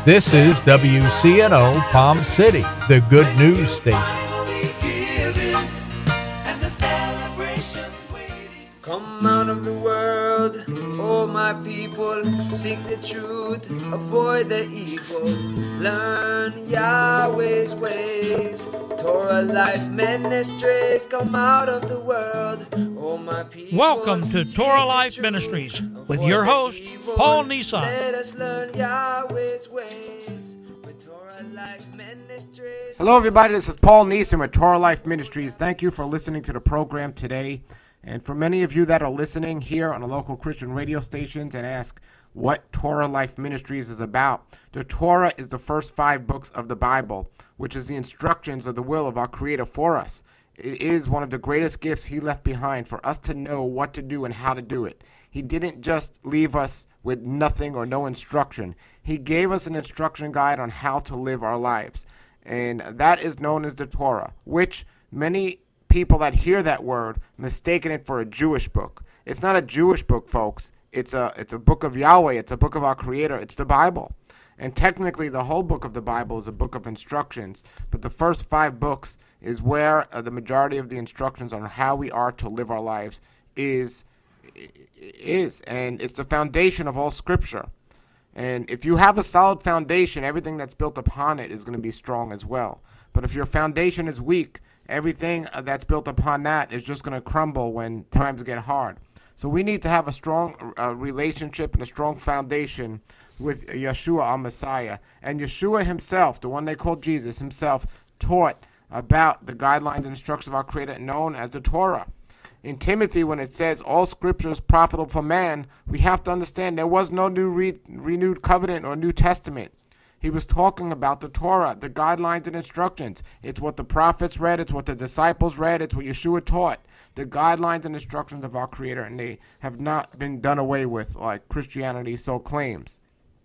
This is WCNO Palm City, the good news station. Come out of the world, oh my people, seek the truth, avoid the evil, learn Yahweh's ways, Torah Life Ministries. Come out of the world, oh my people. Welcome to Torah Life Ministries with your host, Paul Nissan. Let us learn Yahweh's ways with Torah Life Ministries. Hello everybody, this is Paul Neeson with Torah Life Ministries. Thank you for listening to the program today. And for many of you that are listening here on the local Christian radio stations and ask what Torah Life Ministries is about, the Torah is the first 5 books of the Bible, which is the instructions of the will of our Creator for us. It is one of the greatest gifts He left behind for us to know what to do and how to do it. He didn't just leave us with nothing or no instruction. He gave us an instruction guide on how to live our lives. And that is known as the Torah, which many people that hear that word mistaken it for a Jewish book. It's not a Jewish book, folks. It's a book of Yahweh. It's a book of our Creator. It's the Bible. And technically, the whole book of the Bible is a book of instructions. But the first 5 books is where the majority of the instructions on how we are to live our lives is. And it's the foundation of all Scripture. And if you have a solid foundation, everything that's built upon it is going to be strong as well. But if your foundation is weak, everything that's built upon that is just going to crumble when times get hard. So we need to have a strong relationship and a strong foundation with Yeshua, our Messiah. And Yeshua himself, the one they call Jesus himself, taught about the guidelines and instructions of our Creator known as the Torah. In Timothy, when it says all Scripture is profitable for man, we have to understand there was no new renewed covenant or New Testament. He was talking about the Torah, the guidelines and instructions. It's what the prophets read. It's what the disciples read. It's what Yeshua taught. The guidelines and instructions of our Creator, and they have not been done away with like Christianity so claims.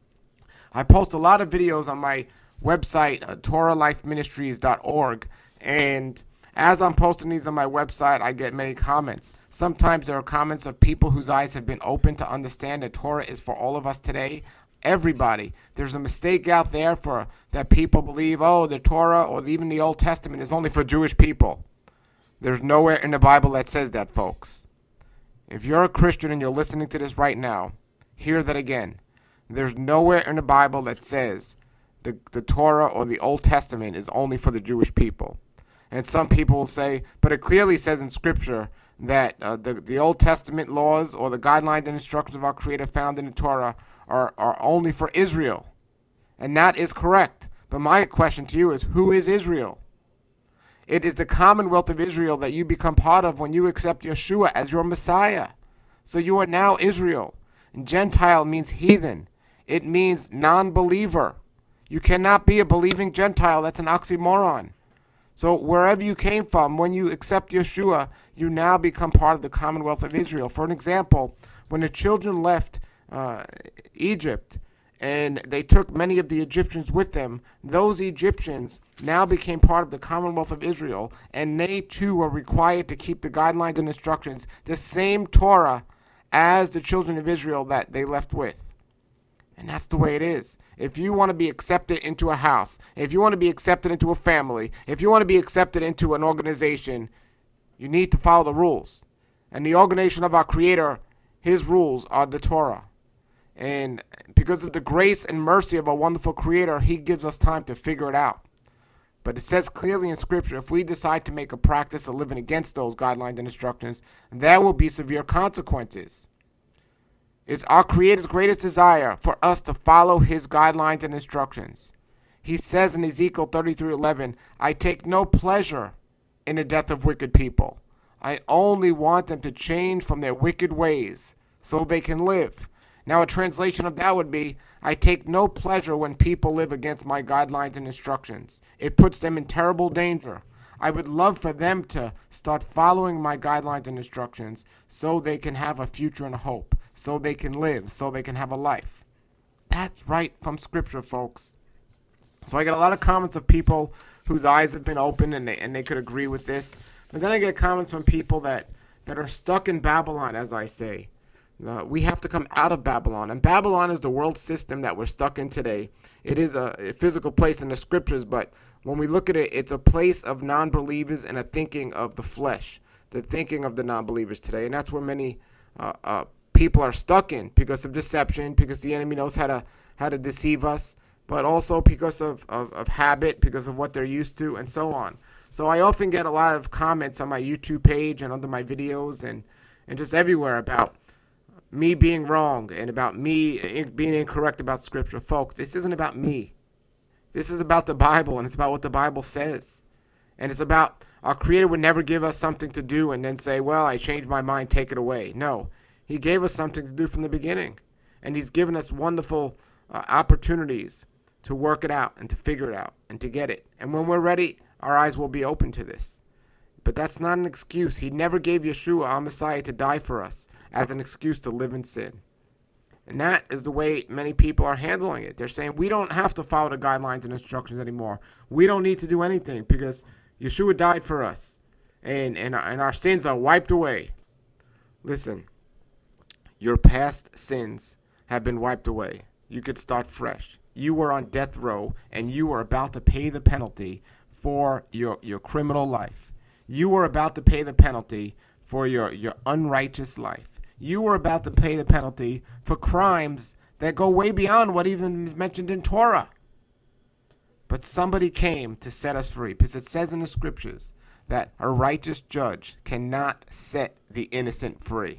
I post a lot of videos on my website, TorahLifeMinistries.org, and as I'm posting these on my website, I get many comments. Sometimes there are comments of people whose eyes have been opened to understand that Torah is for all of us today. Everybody. There's a mistake out there for that people believe, the Torah or even the Old Testament is only for Jewish people. There's nowhere in the Bible that says that, folks. If you're a Christian and you're listening to this right now, hear that again. There's nowhere in the Bible that says the Torah or the Old Testament is only for the Jewish people. And some people will say, but it clearly says in Scripture that the Old Testament laws or the guidelines and instructions of our Creator found in the Torah are only for Israel. And that is correct. But my question to you is, who is Israel? It is the Commonwealth of Israel that you become part of when you accept Yeshua as your Messiah. So you are now Israel. And Gentile means heathen. It means non-believer. You cannot be a believing Gentile. That's an oxymoron. So wherever you came from, when you accept Yeshua, you now become part of the Commonwealth of Israel. For an example, when the children left Egypt and they took many of the Egyptians with them, those Egyptians now became part of the Commonwealth of Israel, and they too were required to keep the guidelines and instructions, the same Torah as the children of Israel that they left with. And that's the way it is. If you want to be accepted into a house, if you want to be accepted into a family, if you want to be accepted into an organization, you need to follow the rules. And the organization of our Creator, His rules are the Torah. And because of the grace and mercy of our wonderful Creator, He gives us time to figure it out. But it says clearly in Scripture, if we decide to make a practice of living against those guidelines and instructions, there will be severe consequences. It's our Creator's greatest desire for us to follow His guidelines and instructions. He says in Ezekiel 33:11, I take no pleasure in the death of wicked people. I only want them to change from their wicked ways so they can live. Now a translation of that would be, I take no pleasure when people live against my guidelines and instructions. It puts them in terrible danger. I would love for them to start following my guidelines and instructions so they can have a future and a hope, so they can live, so they can have a life. That's right from Scripture, folks. So I get a lot of comments of people whose eyes have been opened and they could agree with this. But then I get comments from people that are stuck in Babylon, as I say. We have to come out of Babylon. And Babylon is the world system that we're stuck in today. It is a physical place in the scriptures, but when we look at it, it's a place of non-believers and a thinking of the flesh, the thinking of the non-believers today. And that's where many people are stuck in because of deception, because the enemy knows how to deceive us, but also because of habit, because of what they're used to, and so on. So I often get a lot of comments on my YouTube page and under my videos and just everywhere about me being wrong and about me being incorrect about Scripture. Folks, this isn't about me. This is about the Bible, and it's about what the Bible says. And it's about our Creator would never give us something to do and then say, well, I changed my mind, take it away. No, He gave us something to do from the beginning. And He's given us wonderful opportunities to work it out and to figure it out and to get it. And when we're ready, our eyes will be open to this. But that's not an excuse. He never gave Yeshua, our Messiah, to die for us as an excuse to live in sin. And that is the way many people are handling it. They're saying, we don't have to follow the guidelines and instructions anymore. We don't need to do anything because Yeshua died for us. And our sins are wiped away. Listen, your past sins have been wiped away. You could start fresh. You were on death row, and you were about to pay the penalty for your criminal life. You were about to pay the penalty for your unrighteous life. You were about to pay the penalty for crimes that go way beyond what even is mentioned in Torah. But somebody came to set us free, because it says in the scriptures that a righteous judge cannot set the innocent free.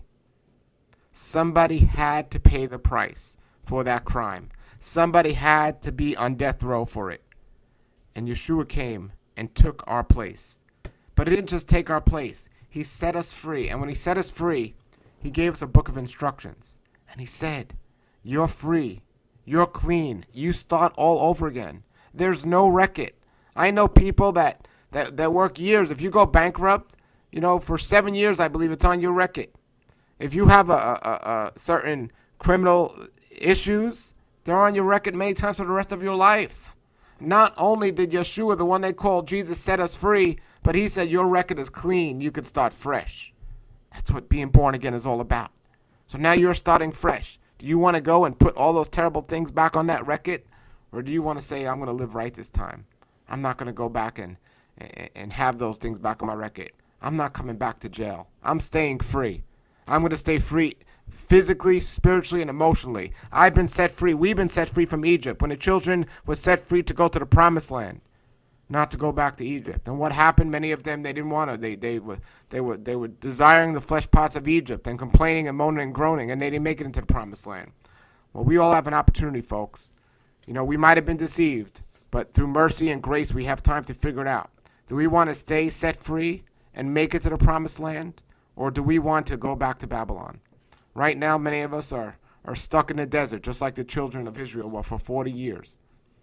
Somebody had to pay the price for that crime. Somebody had to be on death row for it. And Yeshua came and took our place. But he didn't just take our place. He set us free. And when he set us free, he gave us a book of instructions. And he said, you're free. You're clean. You start all over again. There's no record. I know people that work years. If you go bankrupt, for 7 years, I believe it's on your record. If you have a certain criminal issues, they're on your record many times for the rest of your life. Not only did Yeshua, the one they called Jesus, set us free, but he said your record is clean. You could start fresh. That's what being born again is all about. So now you're starting fresh. Do you want to go and put all those terrible things back on that record? Or do you want to say, I'm going to live right this time? I'm not going to go back and have those things back on my record. I'm not coming back to jail. I'm staying free. I'm going to stay free physically, spiritually, and emotionally. I've been set free. We've been set free from Egypt when the children were set free to go to the promised land, not to go back to Egypt. And what happened? Many of them, they didn't want to. They were desiring the flesh pots of Egypt and complaining and moaning and groaning, and they didn't make it into the promised land. Well, we all have an opportunity, folks. We might have been deceived, but through mercy and grace, we have time to figure it out. Do we want to stay set free and make it to the promised land? Or do we want to go back to Babylon? Right now, many of us are stuck in the desert, just like the children of Israel were for 40 years.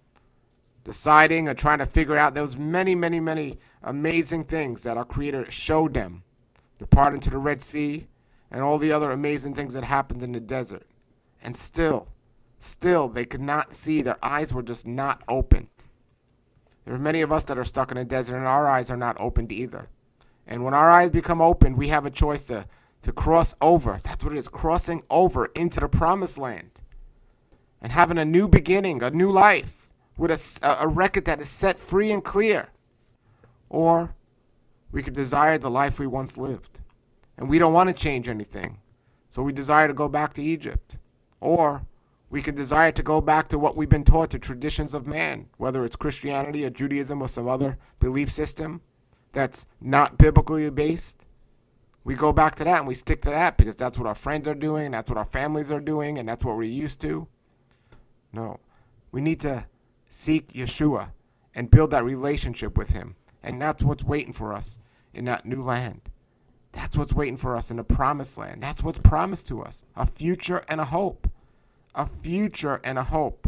Deciding or trying to figure out those many, many, many amazing things that our Creator showed them. The part into the Red Sea and all the other amazing things that happened in the desert. And still, they could not see. Their eyes were just not opened. There are many of us that are stuck in the desert, and our eyes are not opened either. And when our eyes become open, we have a choice to cross over. That's what it is, crossing over into the promised land. And having a new beginning, a new life, with a record that is set free and clear. Or we could desire the life we once lived. And we don't want to change anything. So we desire to go back to Egypt. Or we could desire to go back to what we've been taught, to traditions of man, whether it's Christianity or Judaism or some other belief system that's not biblically based. We go back to that and we stick to that because that's what our friends are doing, and that's what our families are doing, and that's what we're used to. No, we need to seek Yeshua and build that relationship with him. And that's what's waiting for us in that new land. That's what's waiting for us in the promised land. That's what's promised to us, a future and a hope. A future and a hope.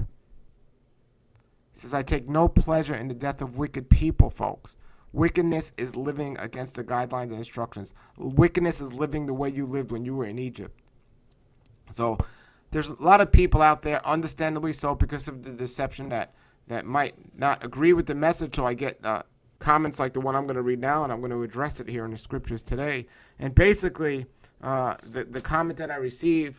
He says, I take no pleasure in the death of wicked people, folks. Wickedness is living against the guidelines and instructions. Wickedness is living the way you lived when you were in Egypt. So there's a lot of people out there, understandably so, because of the deception that might not agree with the message. So I get comments like the one I'm going to read now, and I'm going to address it here in the scriptures today. And basically, the comment that I received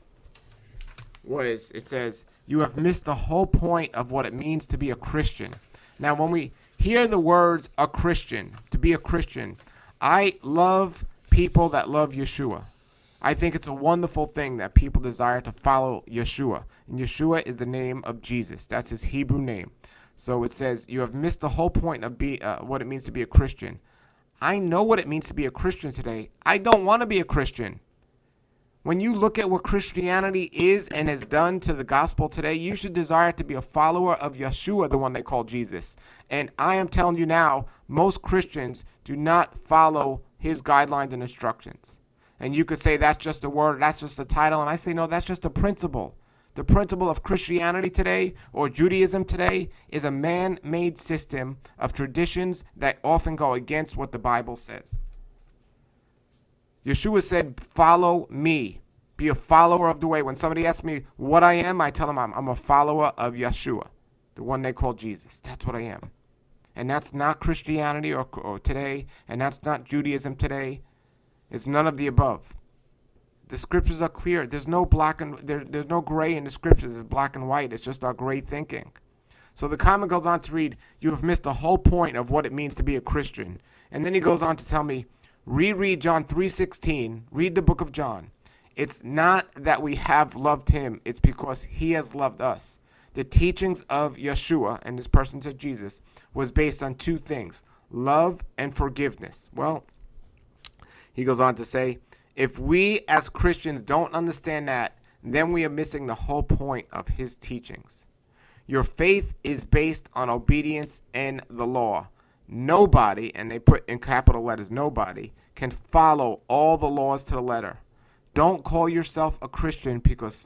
was, it says, "You have missed the whole point of what it means to be a Christian." Now, when we hear the words "a Christian," to be a Christian, I love people that love Yeshua. I think it's a wonderful thing that people desire to follow Yeshua. And Yeshua is the name of Jesus. That's his Hebrew name. So it says, "You have missed the whole point of what it means to be a Christian." I know what it means to be a Christian today. I don't want to be a Christian. When you look at what Christianity is and has done to the gospel today, you should desire to be a follower of Yeshua, the one they call Jesus. And I am telling you now, most Christians do not follow his guidelines and instructions. And you could say that's just a word, that's just a title. And I say, no, that's just a principle. The principle of Christianity today, or Judaism today, is a man-made system of traditions that often go against what the Bible says. Yeshua said, "Follow me. Be a follower of the way." When somebody asks me what I am, I tell them I'm a follower of Yeshua, the one they call Jesus. That's what I am. And that's not Christianity or today, and that's not Judaism today. It's none of the above. The scriptures are clear. There's no there's no gray in the scriptures. It's black and white. It's just our gray thinking. So the comment goes on to read, "You have missed the whole point of what it means to be a Christian." And then he goes on to tell me, reread John 3:16. Read the book of John. It's not that we have loved him. It's because he has loved us. The teachings of Yeshua, and this person said Jesus, was based on two things: love and forgiveness. Well, he goes on to say, if we as Christians don't understand that, then we are missing the whole point of his teachings. Your faith is based on obedience and the law. Nobody, and they put in capital letters, nobody, can follow all the laws to the letter. Don't call yourself a Christian because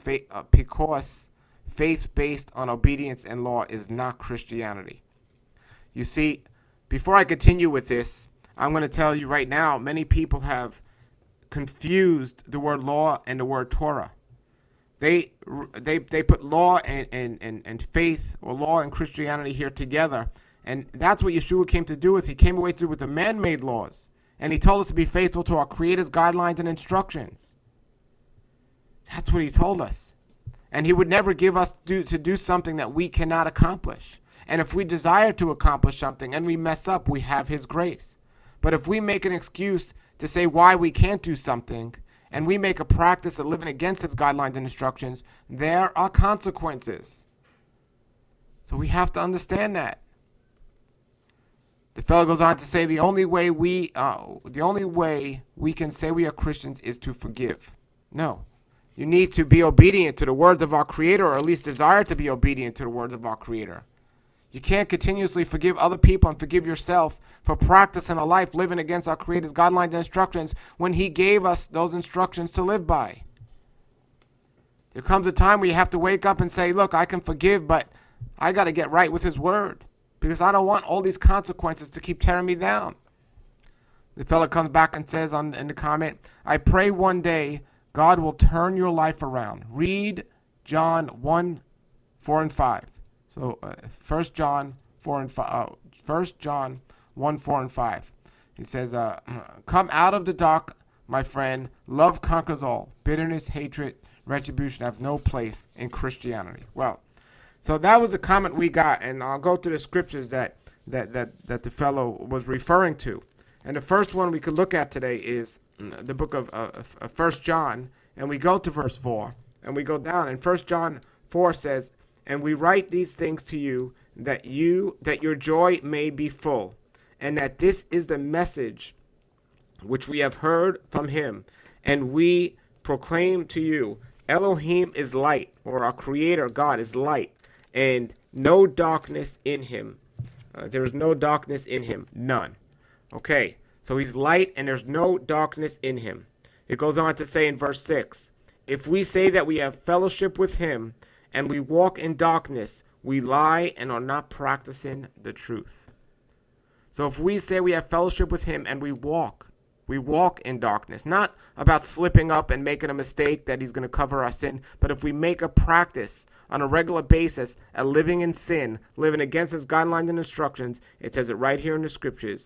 faith based on obedience and law is not Christianity. You see, before I continue with this, I'm going to tell you right now, many people have confused the word law and the word Torah. They put law and faith, or law and Christianity, here together. And that's what Yeshua came to do with. He came away through with the man-made laws. And he told us to be faithful to our Creator's guidelines and instructions. That's what he told us. And he would never give us to do something that we cannot accomplish. And if we desire to accomplish something and we mess up, we have his grace. But if we make an excuse to say why we can't do something, and we make a practice of living against his guidelines and instructions, there are consequences. So we have to understand that. The fellow goes on to say the only way we can say we are Christians is to forgive. No. You need to be obedient to the words of our Creator, or at least desire to be obedient to the words of our Creator. You can't continuously forgive other people and forgive yourself for practicing a life living against our Creator's guidelines and instructions when he gave us those instructions to live by. There comes a time where you have to wake up and say, look, I can forgive, but I got to get right with his word, because I don't want all these consequences to keep tearing me down. The fellow comes back and says in the comment, I pray one day God will turn your life around. Read John 1, 4 and 5. So 1 John 4 and 5. 1 John 1, 4 and 5. He says, come out of the dark, my friend. Love conquers all. Bitterness, hatred, retribution have no place in Christianity. Well, so that was the comment we got, and I'll go to the scriptures that the fellow was referring to. And the first one we could look at today is the book of 1 John, and we go to verse 4, and we go down, and 1 John 4 says, and we write these things to you, that your joy may be full, and that this is the message which we have heard from him, and we proclaim to you. Elohim is light, or our Creator God is light, and no darkness in him. There is no darkness in him, none. Okay, so he's light and there's no darkness in him. It goes on to say in verse 6, if we say that we have fellowship with him and we walk in darkness, we lie and are not practicing the truth. So if we say we have fellowship with him and we walk in darkness, not about slipping up and making a mistake that he's going to cover our sin, but if we make a practice on a regular basis at living in sin, living against his guidelines and instructions, it says it right here in the scriptures,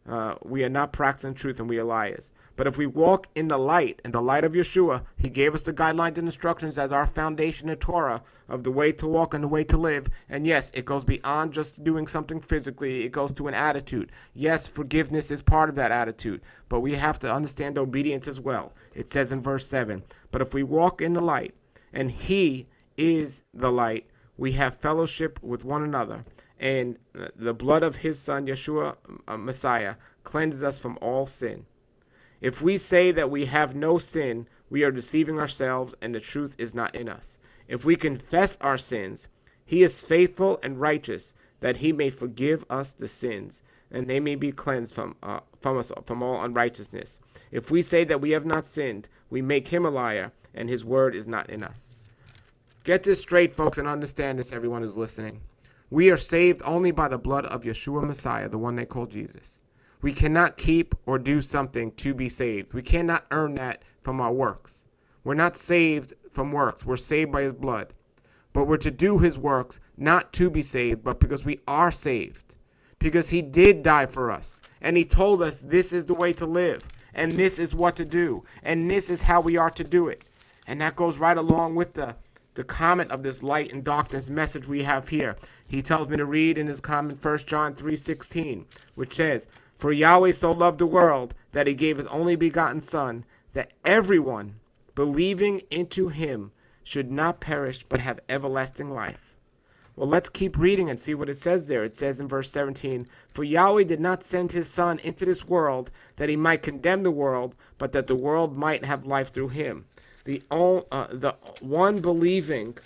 we are not practicing truth and we are liars. But if we walk in the light of Yeshua, he gave us the guidelines and instructions as our foundation in Torah of the way to walk and the way to live. And yes, it goes beyond just doing something physically. It goes to an attitude. Yes, forgiveness is part of that attitude, but we have to understand obedience as well. It says in verse 7, but if we walk in the light, and he is the light, we have fellowship with one another, and the blood of his son, Yeshua Messiah, cleanses us from all sin. If we say that we have no sin, we are deceiving ourselves, and the truth is not in us. If we confess our sins, he is faithful and righteous, that he may forgive us the sins, and they may be cleansed from us from all unrighteousness. If we say that we have not sinned, we make him a liar, and his word is not in us. Get this straight, folks, and understand this, everyone who's listening. We are saved only by the blood of Yeshua Messiah, the one they call Jesus. We cannot keep or do something to be saved. We cannot earn that from our works. We're not saved from works. We're saved by his blood. But we're to do his works not to be saved, but because we are saved. Because he did die for us. And he told us this is the way to live. And this is what to do. And this is how we are to do it. And that goes right along with the comment of this light and darkness message we have here. He tells me to read in his comment 1 John 3:16, which says, for Yahweh so loved the world that he gave his only begotten Son, that everyone believing into him should not perish but have everlasting life. Well, let's keep reading and see what it says there. It says in verse 17, for Yahweh did not send his Son into this world that he might condemn the world, but that the world might have life through him. The one believing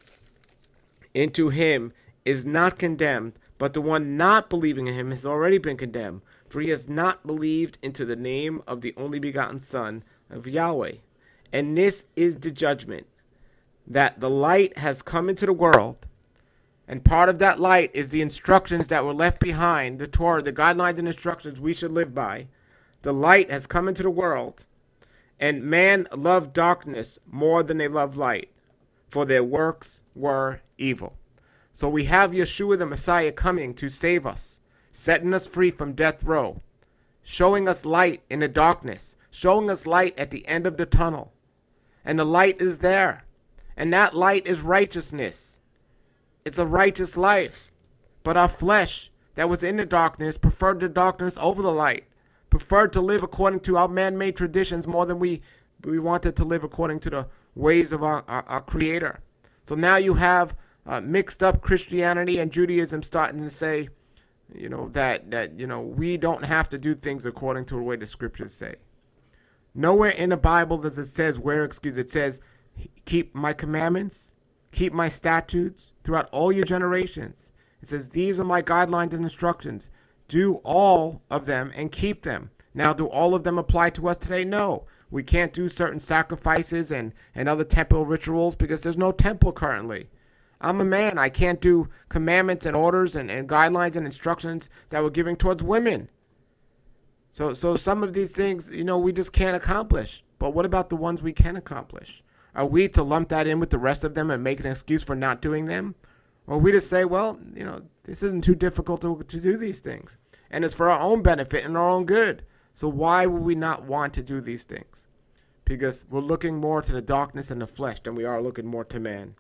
into him is not condemned, but the one not believing in him has already been condemned, for he has not believed into the name of the only begotten Son of Yahweh. And this is the judgment, that the light has come into the world, and part of that light is the instructions that were left behind, the Torah, the guidelines and instructions we should live by. The light has come into the world, and man loved darkness more than they loved light, for their works were evil. So we have Yeshua the Messiah coming to save us, setting us free from death row, showing us light in the darkness, showing us light at the end of the tunnel. And the light is there. And that light is righteousness. It's a righteous life. But our flesh that was in the darkness preferred the darkness over the light, preferred to live according to our man-made traditions more than we wanted to live according to the ways of our Creator. So now you have mixed up Christianity and Judaism starting to say, that we don't have to do things according to the way the scriptures say. Nowhere in the Bible does it says it says, keep my commandments, keep my statutes throughout all your generations. It says, these are my guidelines and instructions. Do all of them and keep them. Now, do all of them apply to us today? No. We can't do certain sacrifices and other temple rituals because there's no temple currently. I'm a man. I can't do commandments and orders and guidelines and instructions that we're giving towards women. So some of these things, we just can't accomplish. But what about the ones we can accomplish? Are we to lump that in with the rest of them and make an excuse for not doing them? Or we just say, well, this isn't too difficult to do these things. And it's for our own benefit and our own good. So why would we not want to do these things? Because we're looking more to the darkness and the flesh than we are looking more to man.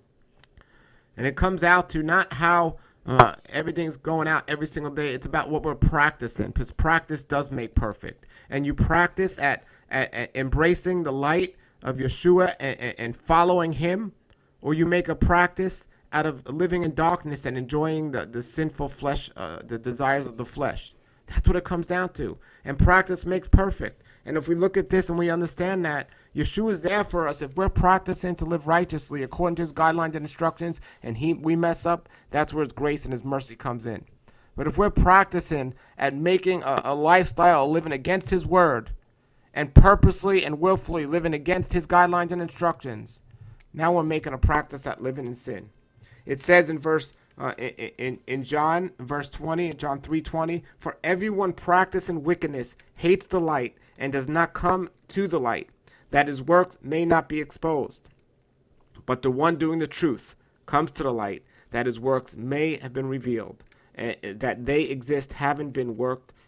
And it comes out to not how everything's going out every single day. It's about what we're practicing, because practice does make perfect. And you practice at embracing the light of Yeshua and following him, or you make a practice out of living in darkness and enjoying the sinful flesh, the desires of the flesh. That's what it comes down to. And practice makes perfect. And if we look at this and we understand that, Yeshua is there for us. If we're practicing to live righteously according to his guidelines and instructions, and we mess up, that's where his grace and his mercy comes in. But if we're practicing at making a lifestyle living against his word, and purposely and willfully living against his guidelines and instructions, now we're making a practice at living in sin. It says in in John, verse 20, in John 3:20, for everyone practicing wickedness hates the light and does not come to the light, that his works may not be exposed. But the one doing the truth comes to the light, that his works may have been revealed, that they exist having been worked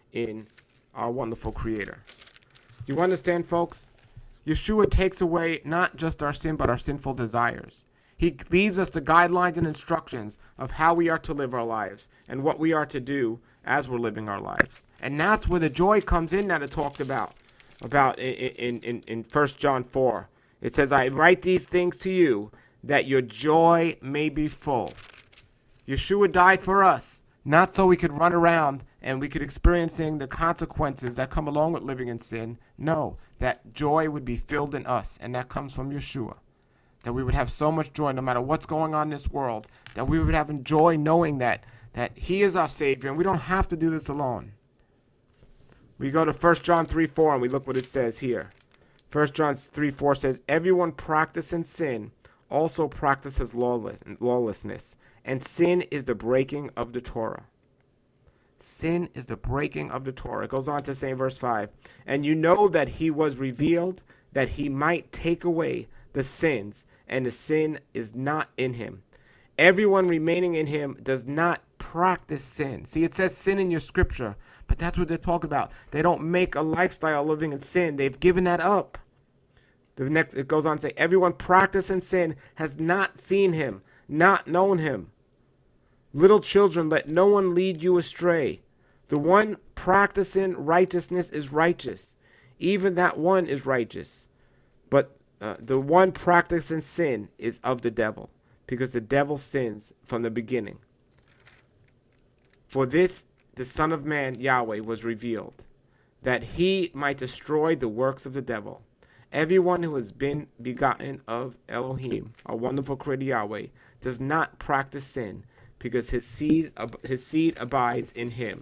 in our wonderful Creator. You understand, folks? Yeshua takes away not just our sin, but our sinful desires. He leaves us the guidelines and instructions of how we are to live our lives and what we are to do as we're living our lives. And that's where the joy comes in that it talked about in 1 John 4. It says, I write these things to you that your joy may be full. Yeshua died for us, not so we could run around and we could experiencing the consequences that come along with living in sin. No, that joy would be filled in us, and that comes from Yeshua. That we would have so much joy no matter what's going on in this world, that we would have joy knowing that He is our Savior, and we don't have to do this alone. We go to 1 John 3:4, and we look what it says here. 1 John 3:4 says, everyone practicing sin also practices lawlessness, and sin is the breaking of the Torah. Sin is the breaking of the Torah. It goes on to say in verse 5, and you know that he was revealed that he might take away the sins, and the sin is not in him. Everyone remaining in him does not practice sin. See, it says sin in your scripture, but that's what they're talking about. They don't make a lifestyle living in sin. They've given that up. It goes on to say, everyone practicing sin has not seen him, not known him. Little children, let no one lead you astray. The one practicing righteousness is righteous. Even that one is righteous. But the one practicing sin is of the devil, because the devil sins from the beginning. For this, the Son of Man, Yahweh, was revealed, that he might destroy the works of the devil. Everyone who has been begotten of Elohim, our wonderful Creator Yahweh, does not practice sin, because his seed abides in him.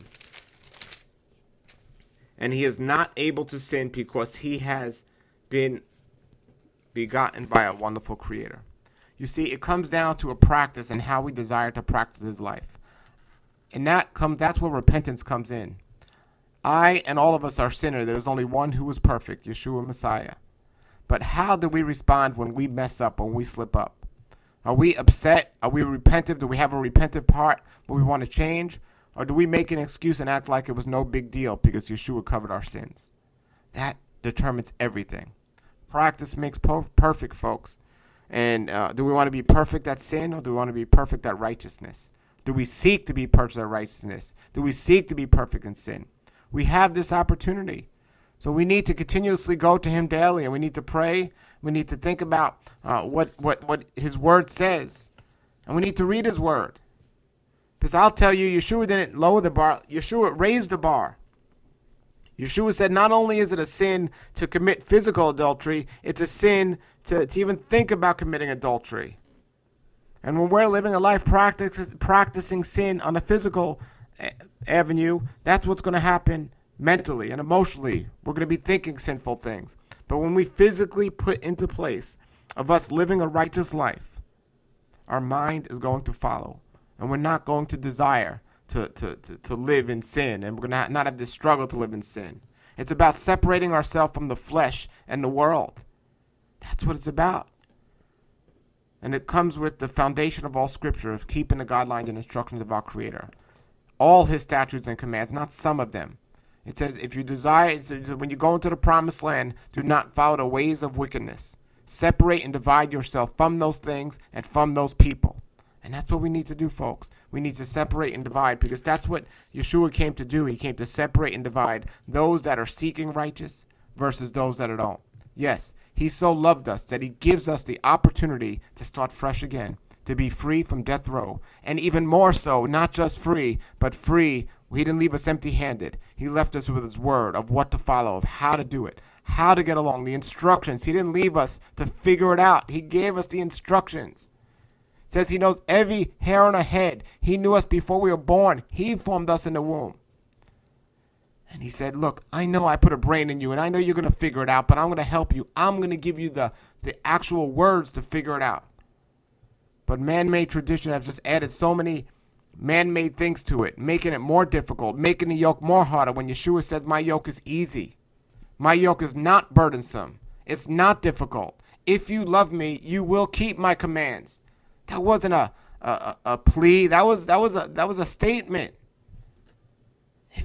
And he is not able to sin because he has been begotten by a wonderful Creator. You see, it comes down to a practice and how we desire to practice his life. And that's where repentance comes in. I and all of us are sinners. There's only one who is perfect, Yeshua Messiah. But how do we respond when we mess up, when we slip up? Are we upset? Are we repentant? Do we have a repentant part where we want to change? Or do we make an excuse and act like it was no big deal because Yeshua covered our sins? That determines everything. Practice makes perfect, folks. And do we want to be perfect at sin, or do we want to be perfect at righteousness? Do we seek to be perfect at righteousness? Do we seek to be perfect in sin? We have this opportunity. So we need to continuously go to him daily, and we need to pray. We need to think about what his word says. And we need to read his word. Because I'll tell you, Yeshua didn't lower the bar. Yeshua raised the bar. Yeshua said not only is it a sin to commit physical adultery, it's a sin to even think about committing adultery. And when we're living a life practicing sin on a physical avenue, that's what's going to happen mentally and emotionally. We're going to be thinking sinful things. But when we physically put into place of us living a righteous life, our mind is going to follow. And we're not going to desire to live in sin. And we're going to not have this struggle to live in sin. It's about separating ourselves from the flesh and the world. That's what it's about. And it comes with the foundation of all scripture, of keeping the guidelines and instructions of our Creator. All his statutes and commands, not some of them. It says, if you desire, when you go into the promised land, do not follow the ways of wickedness. Separate and divide yourself from those things and from those people. And that's what we need to do, folks. We need to separate and divide, because that's what Yeshua came to do. He came to separate and divide those that are seeking righteous versus those that don't. Yes, he so loved us that he gives us the opportunity to start fresh again, to be free from death row. And even more so, not just free, but free. He didn't leave us empty-handed. He left us with his word of what to follow, of how to do it, how to get along, the instructions. He didn't leave us to figure it out. He gave us the instructions. It says he knows every hair on our head. He knew us before we were born. He formed us in the womb. And he said, look, I know I put a brain in you, and I know you're going to figure it out, but I'm going to help you. I'm going to give you the actual words to figure it out. But man-made tradition has just added so many man-made things to it, making it more difficult, making the yoke more harder, when Yeshua says my yoke is easy. My yoke is not burdensome. It's not difficult. If you love me, you will keep my commands. That wasn't a plea. That was a statement.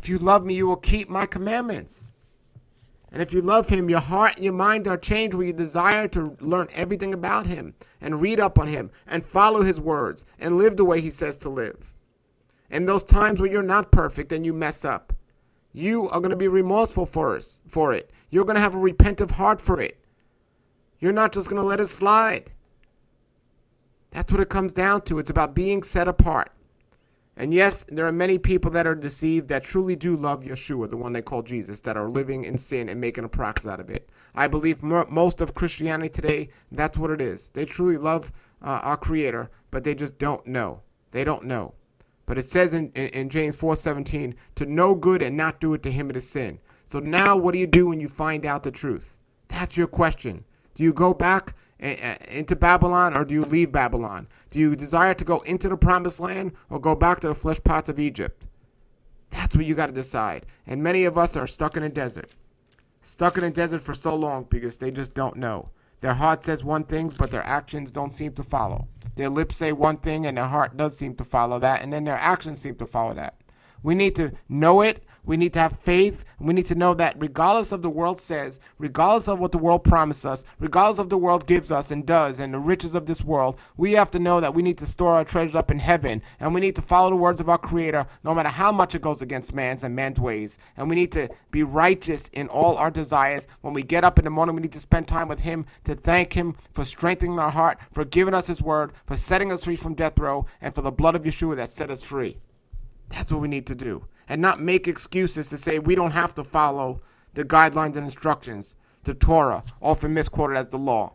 If you love me, you will keep my commandments. And if you love him, your heart and your mind are changed where you desire to learn everything about him and read up on him and follow his words and live the way he says to live. In those times where you're not perfect and you mess up, you are going to be remorseful for it. You're going to have a repentant heart for it. You're not just going to let it slide. That's what it comes down to. It's about being set apart. And yes, there are many people that are deceived that truly do love Yeshua, the one they call Jesus, that are living in sin and making a practice out of it. I believe most of Christianity today, that's what it is. They truly love our Creator, but they just don't know. They don't know. But it says in James 4:17, to know good and not do it, to him it is sin. So now what do you do when you find out the truth? That's your question. Do you go back into Babylon, or do you leave Babylon? Do you desire to go into the promised land or go back to the flesh pots of Egypt? That's what you got to decide. And many of us are stuck in a desert. Stuck in a desert for so long because they just don't know. Their heart says one thing, but their actions don't seem to follow. Their lips say one thing and their heart does seem to follow that, and then their actions seem to follow that. We need to know it. We need to have faith. We need to know that regardless of the world says, regardless of what the world promises us, regardless of the world gives us and does and the riches of this world, we have to know that we need to store our treasures up in heaven, and we need to follow the words of our Creator no matter how much it goes against man's and man's ways. And we need to be righteous in all our desires. When we get up in the morning, we need to spend time with him to thank him for strengthening our heart, for giving us his word, for setting us free from death row, and for the blood of Yeshua that set us free. That's what we need to do. And not make excuses to say we don't have to follow the guidelines and instructions, the Torah, often misquoted as the law.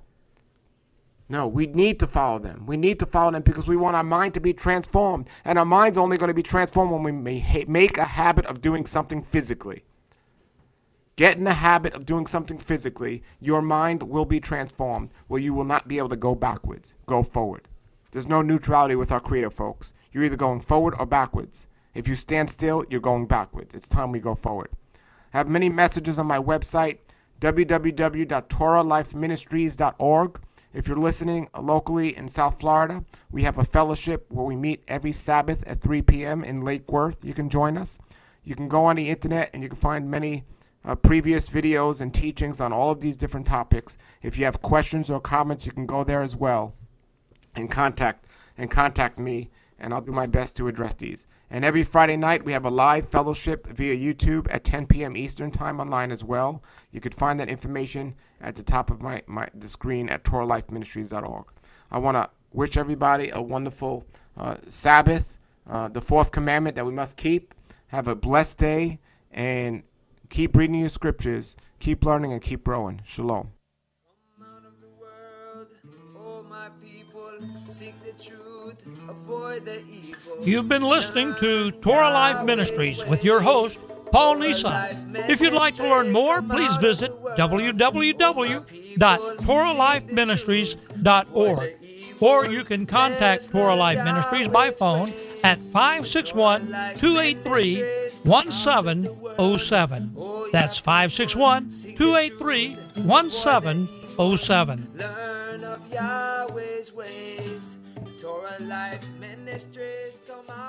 No, we need to follow them. We need to follow them because we want our mind to be transformed. And our mind's only going to be transformed when we make a habit of doing something physically. Get in the habit of doing something physically. Your mind will be transformed where you will not be able to go backwards. Go forward. There's no neutrality with our Creator, folks. You're either going forward or backwards. If you stand still, you're going backwards. It's time we go forward. I have many messages on my website, www.torahlifeministries.org. If you're listening locally in South Florida, we have a fellowship where we meet every Sabbath at 3 p.m. in Lake Worth. You can join us. You can go on the internet and you can find many previous videos and teachings on all of these different topics. If you have questions or comments, you can go there as well and contact me, and I'll do my best to address these. And every Friday night, we have a live fellowship via YouTube at 10 p.m. Eastern Time online as well. You could find that information at the top of the screen at TorahLifeMinistries.org. I want to wish everybody a wonderful Sabbath, the fourth commandment that we must keep. Have a blessed day, and keep reading your scriptures, keep learning, and keep growing. Shalom. You've been listening to Torah Life Ministries with your host, Paul Nissan. If you'd like to learn more, please visit www.torahlifeministries.org, or you can contact Torah Life Ministries by phone at 561-283-1707. That's 561-283-1707. Learn of Yahweh's ways. Torah Life Ministries, come on.